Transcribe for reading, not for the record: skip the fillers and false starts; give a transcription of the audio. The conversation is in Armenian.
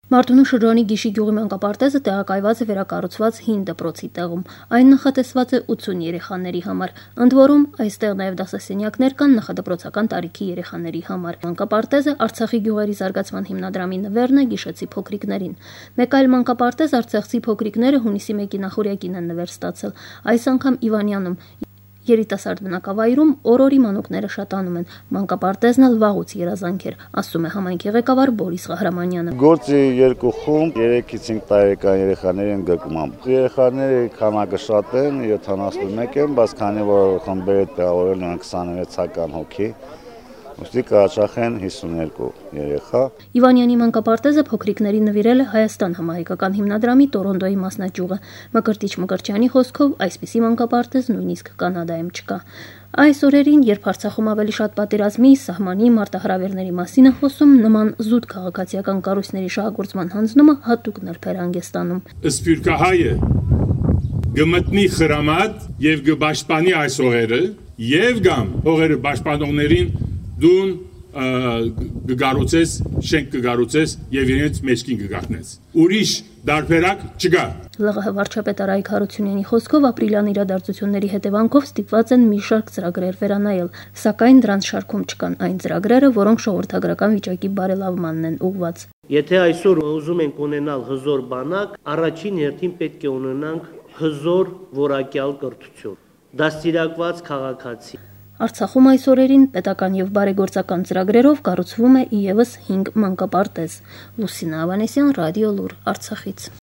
Մարտունու շրջանի Գիշի գյուղի մանկապարտեզը տեղակայված է վերակառուցված հին դպրոցի տեղում։ Այն նախատեսված է 80 երեխաների համար։ Ընդ որում, այստեղ նաև դասասենյակներ կան նախադպրոցական տարիքի երեխաների համար։ Մանկապարտեզը Արցախի գյուղերի զարգացման հիմնադրամի նվերն է գիշեցի փոքրիկներին։ Մեկ այլ մանկապարտեզ արցախցի փոքրիկները հունիսի 1-ի նախօրյակին են նվեր ստացել։ Այս անգամ Իվանյանում երիտասարդ բնակավայրում օրորի մանուկները շատանում են։ Մանկապարտեզն էլ վաղուց երազանք էր, ասում է համայնքի ղեկավար Բորիս Ղահրամանյանը։ Գործի 2 խումբ 3-ից 5 տարեկան երեխաների են գրկմամբ։ Երեխաների քանակը շատ են, 71 են, բայց քանի որ խմբերը տեղավորել են 26-ական հոգի, ուստի կհաճախեն 52 երեխա։ Իվանյանի մանկապարտեզը փոքրիկների նվիրել է Հայաստան համահայկական հիմնադրամի Տորոնտոյի մասնաճյուղը։ Մկրտիչ Մկրտչյանի խոսքով այսպիսի մանկապարտեզ նույնիսկ Կանադայում չկա։ Այս օրերին, երբ Արցախում ավելի շատ պատերազմի, սահմանի, մարտահրավերների մասին է խոսում, նման զուտ քաղաքացիական կառույցների շահագործման հանձնումը հատուկ նրբեր հանգստանում։ Սփյուռքահայը գմտնի խրամատ եւ գբաշխանի այս օրերը եւ գամ օրերը պաշտպանողներին դուն գգարուցես, շենք գգարուցես եւ իրենց մեջքին գգատնես։ Ուրիշ դարբերակ չկա։ ԼՂՀ վարչապետ Արայք Հարությունյանի խոսքով ապրիլյան իրադարձությունների հետևանքով ստիպված են մի շարք ծրագրեր վերանայել, սակայն դրանց շարքում չկան այն ծրագրերը, որոնք ժողովրդագրական վիճակի բարելավմանն են ուղղված։ Եթե այսօր ուզում ենք ունենալ հզոր բանակ, առաջին հերթին պետք է ունենանք հզոր որակյալ կրթություն, դաստիարակված քաղաքացի։ Արցախում այս օրերին պետական եւ բարեգործական ծրագրերով կառուցվում է իևս 5 մանկապարտեզ։ Լուսինա Ավանեսյան, Ռադիո Լուր, Արցախից։